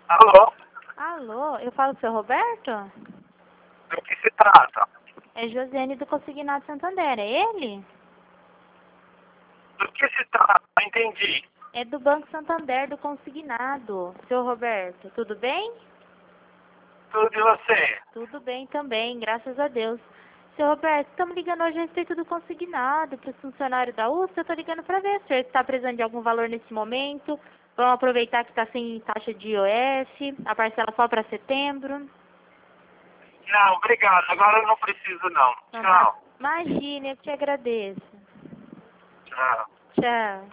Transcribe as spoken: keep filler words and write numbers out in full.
Alô? Alô, eu falo com o seu Roberto? Do que se trata? É Josiane do Consignado Santander, é ele? Do que se trata? Não entendi. É do Banco Santander, do Consignado. Seu Roberto, tudo bem? Tudo de você? Tudo bem também, graças a Deus. Seu Roberto, estamos ligando hoje a respeito do consignado para os funcionários da U S P. Eu estou ligando para ver se está precisando de algum valor nesse momento. Vamos aproveitar que está sem taxa de I O F, a parcela só para setembro. Não, obrigado. Agora eu não preciso não. Então tá. Tchau. Imagine, eu te agradeço. Tchau. Tchau.